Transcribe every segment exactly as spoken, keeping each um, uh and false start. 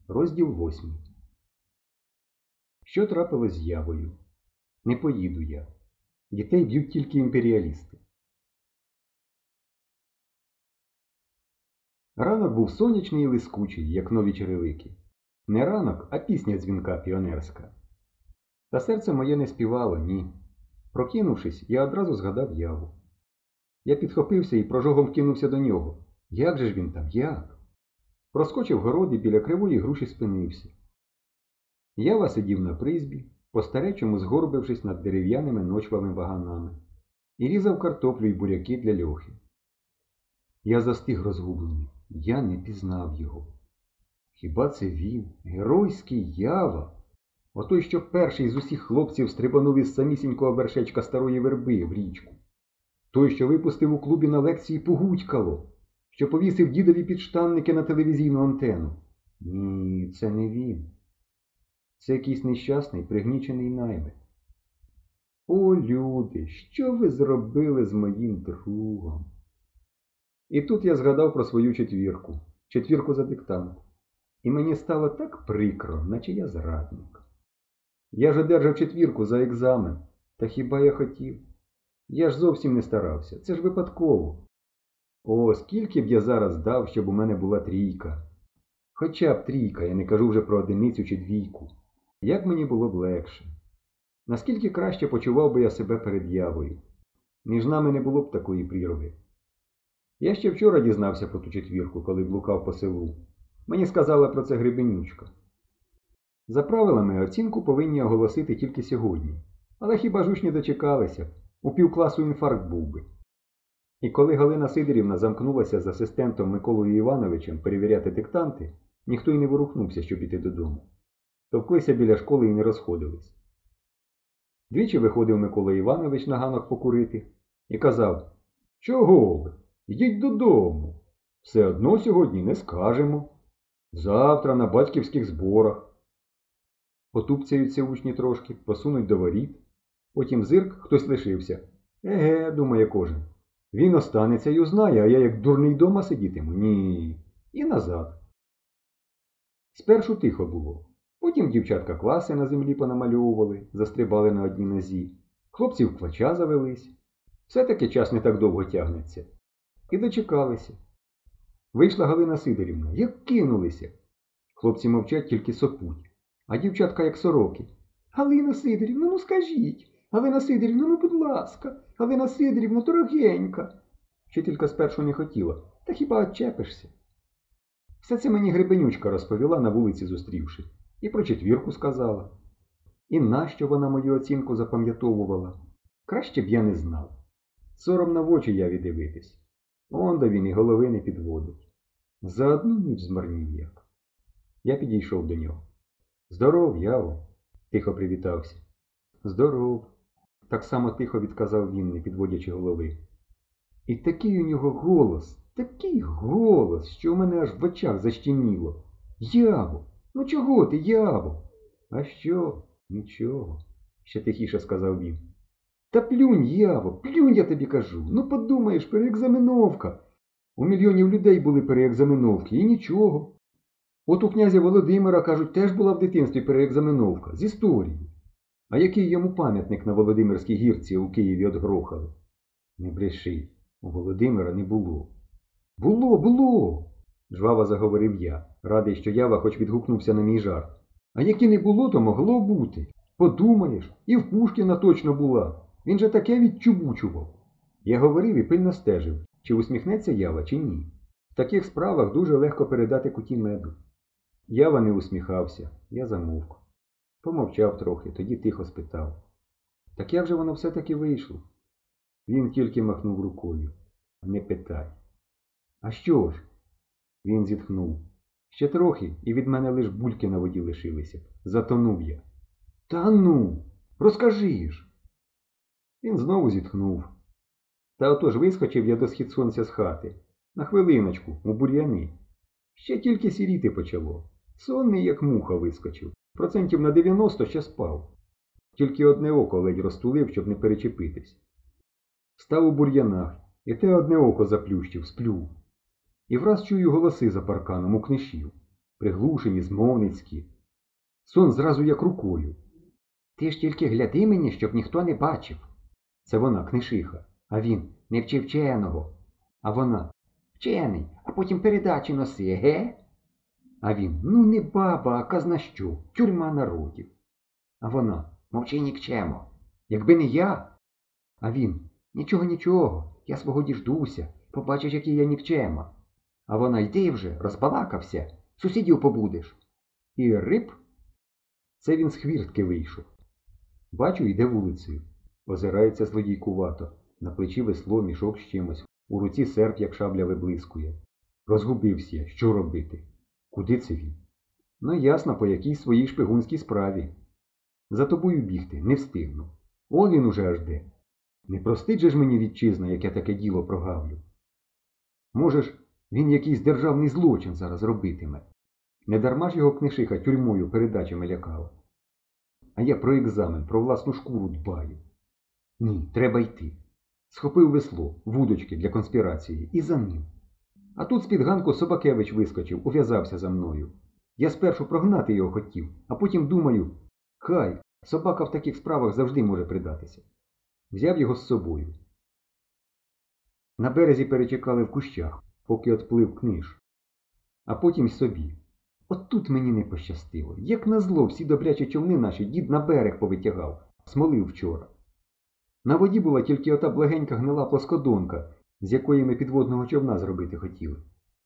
Розділ восьмий. Що трапилось з Явою? Не поїду я. Дітей б'ють тільки імперіалісти. Ранок був сонячний і лискучий, як нові черевики. Не ранок, а пісня дзвінка піонерська. Та серце моє не співало, ні. Прокинувшись, я одразу згадав Яву. Я підхопився і прожогом кинувся до нього. Як же ж він там, як? Проскочив городи, біля кривої груші спинився. Ява сидів на призбі, по-старечому згорбившись над дерев'яними ночвами ваганами, і різав картоплю й буряки для Льохи. Я застиг розгублений. Я не пізнав його. Хіба це він, геройський Ява? Отой, що перший з усіх хлопців стрибанув із самісінького вершечка старої верби в річку. Той, що випустив у клубі на лекції погудькало, що повісив дідові підштанники на телевізійну антену. Ні, це не він. Це якийсь нещасний, пригнічений наймит. О, люди, що ви зробили з моїм другом? І тут я згадав про свою четвірку, четвірку за диктант. І мені стало так прикро, наче я зрадник. Я ж одержав четвірку за екзамен, та хіба я хотів? Я ж зовсім не старався, це ж випадково. О, скільки б я зараз дав, щоб у мене була трійка. Хоча б трійка, я не кажу вже про одиницю чи двійку. Як мені було б легше. Наскільки краще почував би я себе перед Явою. Між нами не було б такої прірви. Я ще вчора дізнався про ту четвірку, коли блукав по селу. Мені сказала про це Гребенючка. За правилами, оцінку повинні оголосити тільки сьогодні. Але хіба ж учні дочекалися? У півкласу інфаркт був би. І коли Галина Сидорівна замкнулася з асистентом Миколою Івановичем перевіряти диктанти, ніхто й не ворухнувся, щоб іти додому. Товклися біля школи і не розходились. Двічі виходив Микола Іванович на ганок покурити і казав: «Чого ви? Йдіть додому. Все одно сьогодні не скажемо. Завтра на батьківських зборах». Потупцяються учні трошки, посунуть до воріт. Потім зирк, хтось лишився. Еге, думає кожен. Він останеться й узнає, а я як дурний дома сидітиму. Ні. І назад. Спершу тихо було. Потім дівчатка класи на землі понамальовували, застрибали на одній нозі. Хлопці в плача завелись. Все-таки час не так довго тягнеться. І дочекалися. Вийшла Галина Сидорівна. Як кинулися. Хлопці мовчать, тільки сопуть. А дівчатка як сороки. Галина Сидорівна, ну скажіть. Галина Сидорівна, ну будь ласка. Галина Сидорівна, дорогенька. Вчителька спершу не хотіла. Та хіба отчепишся? Все це мені Гребенючка розповіла на вулиці зустрівши. І про четвірку сказала. І нащо вона мою оцінку запам'ятовувала? Краще б я не знав. Соромно в очі Яві дивитись. Онда він і голови не підводить. За одну ніч змарнів як. Я підійшов до нього. «Здоров, Яво!» – тихо привітався. «Здоров!» – так само тихо відказав він, не підводячи голови. І такий у нього голос, такий голос, що у мене аж в очах защеміло. «Яво! Ну чого ти, Яво?» «А що? Нічого», – ще тихіше сказав він. «Та плюнь, Яво, плюнь, я тобі кажу. Ну подумаєш, переекзаменовка. У мільйонів людей були переекзаменовки, і нічого. От у князя Володимира, кажуть, теж була в дитинстві переекзаменовка, з історії. А який йому пам'ятник на Володимирській гірці у Києві отгрохали?» «Не бреши, у Володимира не було». «Було, було!» – жваво заговорив я, радий, що Ява хоч відгукнувся на мій жарт. «А яке не було, то могло бути. Подумаєш, і в Пушкіна точно була. Він же таке відчубучував». Я говорив і пильно стежив, чи усміхнеться Ява, чи ні. В таких справах дуже легко передати куті меду. Ява не усміхався, я замовк. Помовчав трохи, тоді тихо спитав. «Так як же воно все-таки вийшло?» Він тільки махнув рукою. «Не питай». «А що ж?» Він зітхнув. «Ще трохи, і від мене лиш бульки на воді лишилися. Затонув я». «Та ну, розкажи ж!» Він знову зітхнув. Та отож вискочив я до схід сонця з хати. На хвилиночку, у бур'яни. Ще тільки сіріти почало. Сонний, як муха, вискочив. Процентів на дев'яносто ще спав. Тільки одне око ледь розтулив, щоб не перечепитись. Став у бур'янах, і те одне око заплющив, сплю. І враз чую голоси за парканом у книшів. приглушені, змовницькі. Сон зразу як рукою. Ти ж тільки гляди мені, щоб ніхто не бачив. Це вона, книшиха. А він, не вчи вченого. А вона, вчений, а потім передачі носи, ге? А він, ну не баба, а казна що, тюрма народів. А вона, мовчи нікчемо, якби не я. А він, нічого, нічого, я свого діждуся, побачиш, який я нікчема. А вона, йди вже, розбалакався, сусідів побудеш. І риб. Це він з хвіртки вийшов. Бачу, йде вулицею. Озирається злодійкувато. На плечі весло, мішок з чимось. У руці серп, як шабля, виблискує. Розгубився я, що робити? Куди це він? Ну, ясно, по якійсь своїй шпигунській справі. За тобою бігти, не встигну. Он він уже аж де. Не простить же ж мені вітчизна, як я таке діло прогавлю. Може ж, він якийсь державний злочин зараз робитиме. Недарма ж його книшиха тюрмою передачами лякала. А я про екзамен, про власну шкуру дбаю. Ні, треба йти. Схопив весло, вудочки для конспірації, і за ним. А тут з-під ганку Собакевич вискочив, ув'язався за мною. Я спершу прогнати його хотів, а потім думаю, хай, собака в таких справах завжди може придатися. Взяв його з собою. На березі перечекали в кущах, поки отплив книж. А потім й собі. От тут мені не пощастило. Як назло, всі добрячі човни наші дід на берег повитягав, смолив вчора. На воді була тільки ота благенька гнила плоскодонка, з якої ми підводного човна зробити хотіли.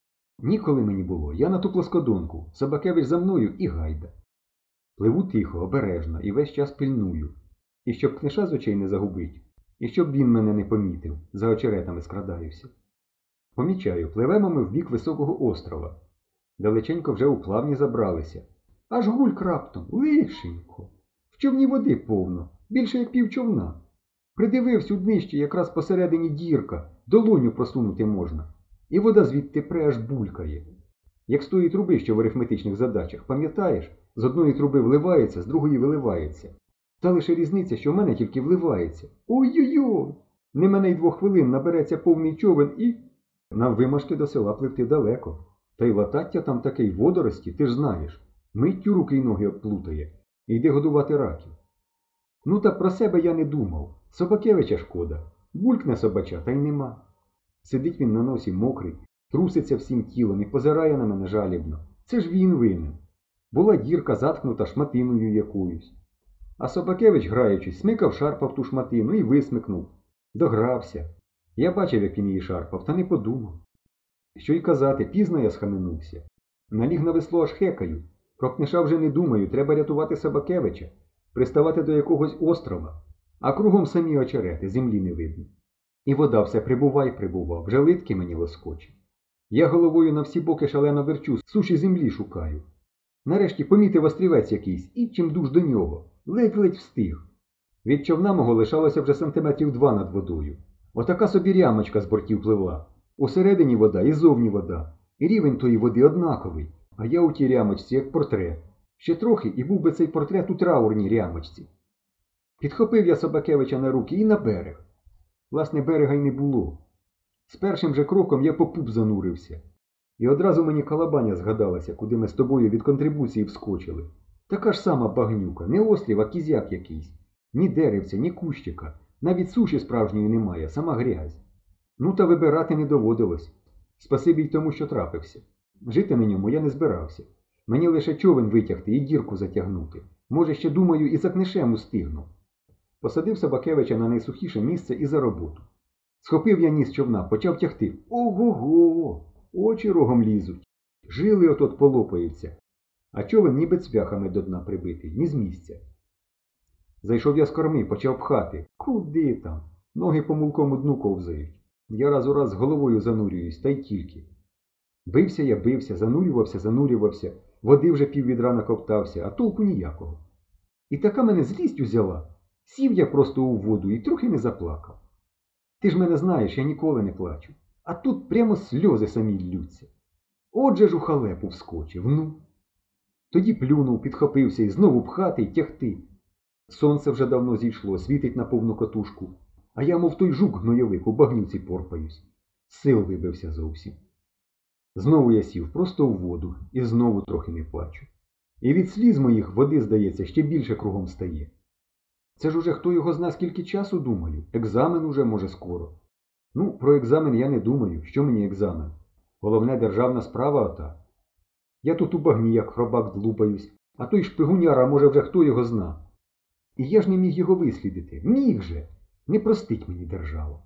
Ніколи мені було, я на ту плоскодонку, Собакевич за мною і гайда. Пливу тихо, обережно і весь час пильную. І щоб книша з очей не загубить, і щоб він мене не помітив, за очеретами скрадаюся. Помічаю, пливемо ми в бік високого острова. Далеченько вже у плавні забралися. Аж гульк раптом, лишенько. В човні води повно, більше як пів човна. Придивився у днище, якраз посередині дірка, долоню просунути можна. І вода звідти пре аж булькає. Як з тої труби, що в арифметичних задачах, пам'ятаєш, з одної труби вливається, з другої виливається. Та лише різниця, що в мене тільки вливається. Ой-ой-ой! Не мене й двох хвилин набереться повний човен і... Нам вимашки до села пливти далеко. Та й латаття там такий водорості, ти ж знаєш. Миттю руки й ноги обплутає. І йде годувати раків. Ну та про себе я не думав. Собакевича шкода. Булькне собача, та й нема. Сидить він на носі мокрий, труситься всім тілом і позирає на мене жалібно. Це ж він винен. Була дірка заткнута шматиною якоюсь. А Собакевич, граючись, смикав, шарпав ту шматину і висмикнув. Догрався. Я бачив, як він її шарпав, та не подумав. Що й казати, пізно я схаменувся. Наліг на весло аж хекаю. Про книша вже не думаю, треба рятувати Собакевича, приставати до якогось острова. А кругом самі очерети, землі не видно. І вода все прибувай прибував, вже литки мені лоскоче. Я головою на всі боки шалено верчу, суші землі шукаю. Нарешті помітив острівець якийсь, і чим дуж до нього. Ледь-ледь встиг. Від човна мого лишалося вже сантиметрів два над водою. Отака собі рямочка з бортів пливла. Усередині вода і зовні вода. І рівень тої води однаковий. А я у тій рямочці як портрет. Ще трохи і був би цей портрет у траурній рямочці. Підхопив я Собакевича на руки і на берег. Власне, берега й не було. З першим же кроком я по пуп занурився. І одразу мені калабаня згадалася, куди ми з тобою від контрибуції вскочили. Така ж сама багнюка, не острів, а кізяк якийсь. Ні деревця, ні кущика. Навіть суші справжньої немає, сама грязь. Ну та вибирати не доводилось. Спасибі й тому, що трапився. Жити на ньому я не збирався. Мені лише човен витягти і дірку затягнути. Може, ще, думаю, і за книшем устигну. Посадив Собакевича на найсухіше місце і за роботу. Схопив я ніс човна, почав тягти. Ого-го! Очі рогом лізуть. Жили от-от полопаються. А човен ніби цвяхами до дна прибитий, ні з місця. Зайшов я з корми, почав пхати. Куди там? Ноги по мулкому дну ковзають. Я раз у раз з головою занурююсь, та й тільки. Бився я, бився, занурювався, занурювався. Води вже піввідра наковтався, а толку ніякого. І така мене злість узяла. Сів я просто у воду і трохи не заплакав. Ти ж мене знаєш, я ніколи не плачу. А тут прямо сльози самі ллються. Отже ж у халепу вскочив, ну. Тоді плюнув, підхопився і знову пхати й тягти. Сонце вже давно зійшло, світить на повну катушку. А я, мов той жук гнойовик, у багнюці порпаюсь. Сил вибився зовсім. Знову я сів просто в воду і знову трохи не плачу. І від сліз моїх води, здається, ще більше кругом стає. Це ж уже хто його зна скільки часу, думаю. Екзамен уже може скоро. Ну, про екзамен я не думаю. Що мені екзамен? Головне державна справа ота. Я тут у багні, як хробак, длупаюсь, а той шпигуняра, може вже хто його зна. І я ж не міг його вислідити. Міг же. Не простить мені держава.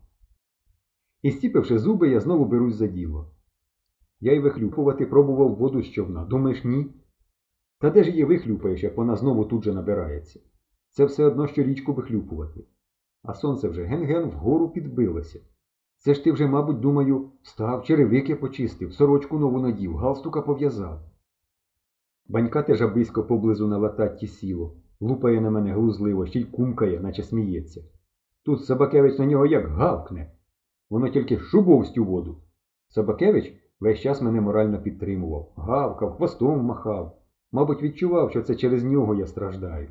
І стіпивши зуби, я знову берусь за діло. Я й вихлюпувати пробував воду з човна. Думаєш, ні? Та де ж її вихлюпаєш, як вона знову тут же набирається? Це все одно, що річку вихлюпувати. А сонце вже ген-ген вгору підбилося. Це ж ти вже, мабуть, думаю, встав, черевики почистив, сорочку нову надів, галстука пов'язав. Банька теж жабисько поблизу на лататті сіло, лупає на мене глузливо, ще й кумкає, наче сміється. Тут Собакевич на нього як гавкне. Воно тільки шубовсть у воду. Собакевич весь час мене морально підтримував, гавкав, хвостом махав. Мабуть, відчував, що це через нього я страждаю.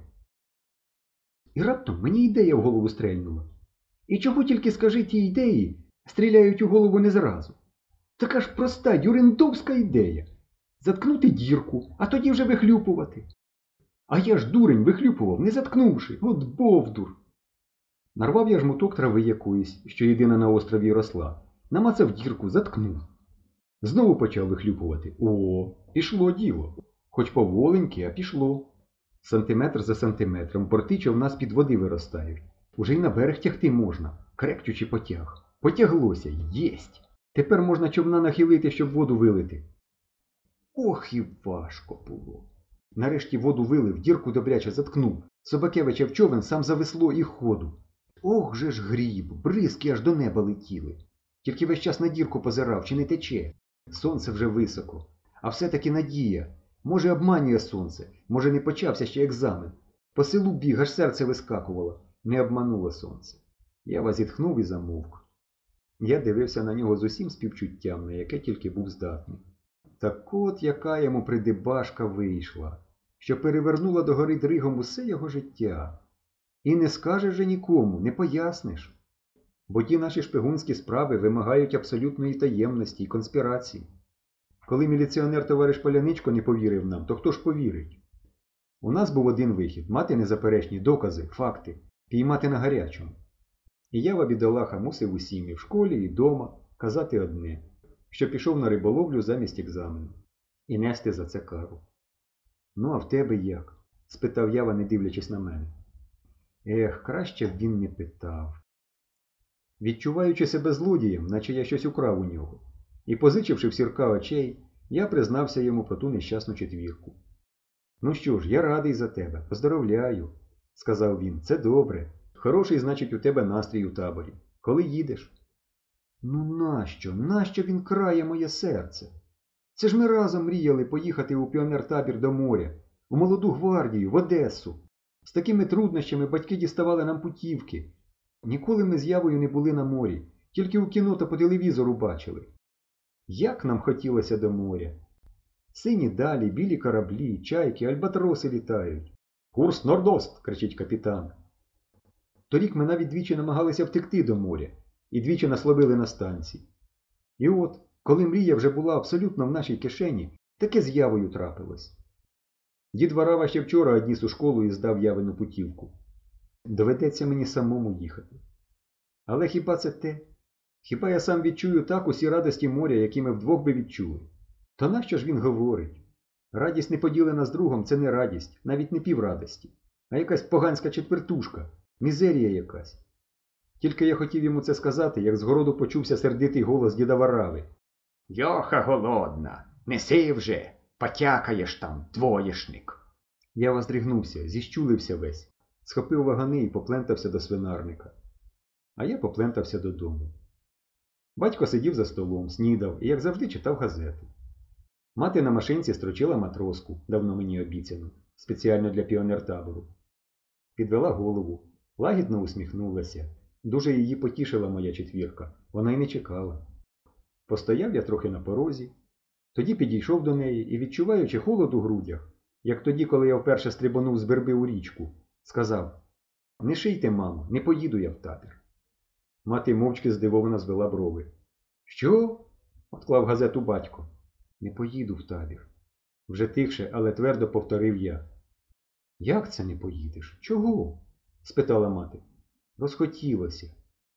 І раптом мені ідея в голову стрельнула. І чого тільки, скажи, ті ідеї стріляють у голову не зразу. Така ж проста, дюрендовська ідея. Заткнути дірку, а тоді вже вихлюпувати. А я ж дурень вихлюпував, не заткнувши. От бовдур. Нарвав я жмуток трави якоїсь, що єдина на острові росла. Намацав дірку, заткнув. Знову почав вихлюпувати. О, пішло діло. Хоч поволеньки, а пішло. Сантиметр за сантиметром борти човна з-під води виростають. Уже й на берег тягти можна, крекчучи потяг. Потяглося, єсть. Тепер можна човна нахилити, щоб воду вилити. Ох і важко було. Нарешті воду вилив, дірку добряче заткнув. Собакевича в човен сам за весло і ходу. Ох же ж гріб, бризки аж до неба летіли. Тільки весь час на дірку позирав, чи не тече. Сонце вже високо. А все-таки надія. Може, обманює сонце, може, не почався ще екзамен. По селу біг, аж серце вискакувало. Не обмануло сонце. Я возітхнув і замовк. Я дивився на нього з усім співчуттям, на яке тільки був здатний. Так от яка йому придибашка вийшла, що перевернула догори дригом усе його життя. І не скажеш же нікому, не поясниш. Бо ті наші шпигунські справи вимагають абсолютної таємності і конспірації. Коли міліціонер товариш Поляничко не повірив нам, то хто ж повірить? У нас був один вихід – мати незаперечні докази, факти, піймати на гарячому. І я, бідолаха, мусив усім і в школі, і дома казати одне, що пішов на риболовлю замість екзамену. І нести за це кару. Ну, а в тебе як? Спитав Ява, не дивлячись на мене. Ех, краще б він не питав. Відчуваючи себе злодієм, наче я щось украв у нього, і позичивши в Сірка очей, я признався йому про ту нещасну четвірку. «Ну що ж, я радий за тебе, поздоровляю», – сказав він, – «це добре. Хороший, значить, у тебе настрій у таборі. Коли їдеш?» Ну нащо, нащо він крає моє серце? Це ж ми разом мріяли поїхати у піонер-табір до моря, у молоду гвардію, в Одесу. З такими труднощами батьки діставали нам путівки. Ніколи ми з Явою не були на морі, тільки у кіно та по телевізору бачили. Як нам хотілося до моря. Сині далі, білі кораблі, чайки, альбатроси літають. «Курс Нордост!» – кричить капітан. Торік ми навіть двічі намагалися втекти до моря і двічі насловили на станції. І от, коли мрія вже була абсолютно в нашій кишені, таке з Явою трапилось. Дід Варава ще вчора одніс у школу і здав Явину путівку. Доведеться мені самому їхати. Але хіба це те? Хіба я сам відчую так усі радості моря, які ми вдвох би відчули? То нащо ж він говорить? Радість не поділена з другом – це не радість, навіть не піврадості, а якась поганська четвертушка, мізерія якась. Тільки я хотів йому це сказати, як згороду почувся сердитий голос діда Варави. «Йоха голодна, неси вже, потякаєш там, двоєшник». Я воздригнувся, зіщулився весь, схопив вагани і поплентався до свинарника. А я поплентався додому. Батько сидів за столом, снідав і, як завжди, читав газету. Мати на машинці строчила матроску, давно мені обіцяну, спеціально для піонер-табору. Підвела голову, лагідно усміхнулася. Дуже її потішила моя четвірка, вона й не чекала. Постояв я трохи на порозі, тоді підійшов до неї і, відчуваючи холод у грудях, як тоді, коли я вперше стрибонув з верби у річку, сказав: «Не шийте, мамо, не поїду я в табір». Мати мовчки здивовано звела брови. «Що?» – отклав газету батько. Не поїду в табір. Вже тихше, але твердо повторив я. Як це не поїдеш? Чого? Спитала мати. Розхотілося.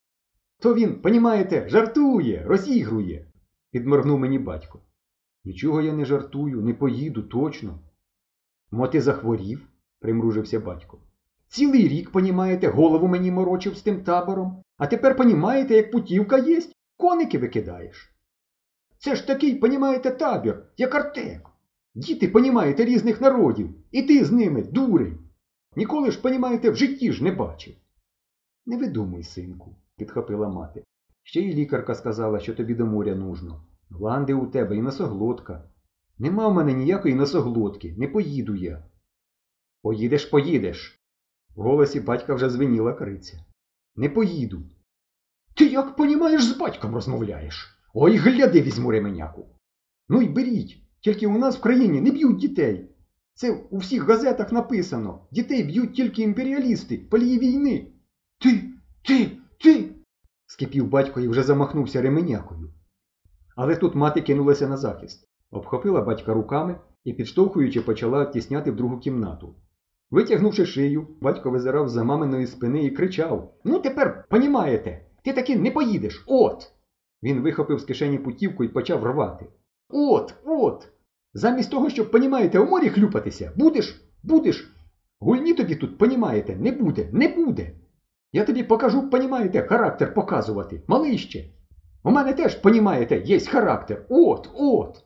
То він, понімаєте, жартує, розігрує, підморгнув мені батько. Нічого я не жартую, не поїду, точно. Мо ти захворів, примружився батько. Цілий рік, понімаєте, голову мені морочив з тим табором, а тепер, понімаєте, як путівка єсть, коники викидаєш. Це ж такий, понімаєте, табір, як Артек. Діти, понімаєте, різних народів, і ти з ними, дурень. Ніколи ж, понімаєте, в житті ж не бачив. Не видумуй, синку, підхопила мати. Ще й лікарка сказала, що тобі до моря нужно. Гланди у тебе і носоглотка. Нема в мене ніякої носоглотки, не поїду я. Поїдеш, поїдеш. В голосі батька вже звеніла криця. Не поїду. Ти як, понімаєш, з батьком розмовляєш? Ой, гляди, візьму ременяку. Ну й беріть, тільки у нас в країні не б'ють дітей. Це у всіх газетах написано. Дітей б'ють тільки імперіалісти, палії війни. Ти, ти, ти, скипів батько і вже замахнувся ременякою. Але тут мати кинулася на захист, обхопила батька руками і, підштовхуючи, почала тісняти в другу кімнату. Витягнувши шию, батько визирав з-за маминої спини і кричав: «Ну тепер, понімаєте, ти таки не поїдеш, от!» Він вихопив з кишені путівку і почав рвати. «От, от! Замість того, щоб, понімаєте, у морі хлюпатися, будеш, будеш! Гульні тобі тут, понімаєте, не буде, не буде! Я тобі покажу, понімаєте, характер показувати, малий ще! У мене теж, понімаєте, є характер, от, от!»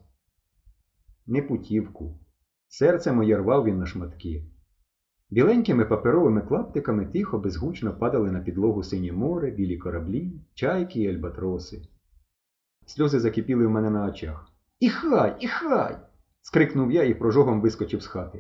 Не путівку. Серце моє рвав він на шматки. Біленькими паперовими клаптиками тихо, безгучно падали на підлогу синє море, білі кораблі, чайки і альбатроси. Сльози закипіли в мене на очах. «І хай, і хай!» – скрикнув я і прожогом вискочив з хати.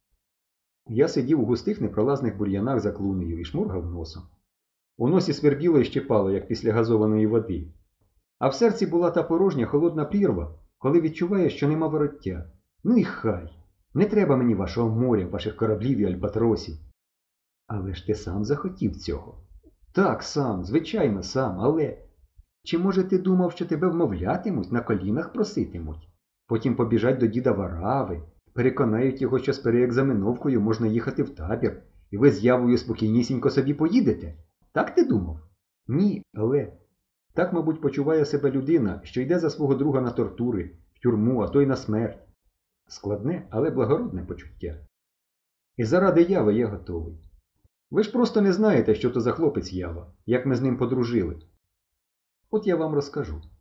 Я сидів у густих непролазних бур'янах за клунею і шмургав носом. У носі свербіло і щипало, як після газованої води. А в серці була та порожня холодна прірва, коли відчуваєш, що нема вороття. Ну і хай! Не треба мені вашого моря, ваших кораблів і альбатросів. Але ж ти сам захотів цього. Так, сам, звичайно, сам, але... Чи, може, ти думав, що тебе вмовлятимуть, на колінах проситимуть? Потім побіжать до діда Варави, переконають його, що з переекзаменовкою можна їхати в табір, і ви з Явою спокійнісінько собі поїдете? Так ти думав? Ні, але... Так, мабуть, почуває себе людина, що йде за свого друга на тортури, в тюрму, а то й на смерть. Складне, але благородне почуття. І заради Яви я готовий. Ви ж просто не знаєте, що то за хлопець Ява, як ми з ним подружили. От я вам розкажу.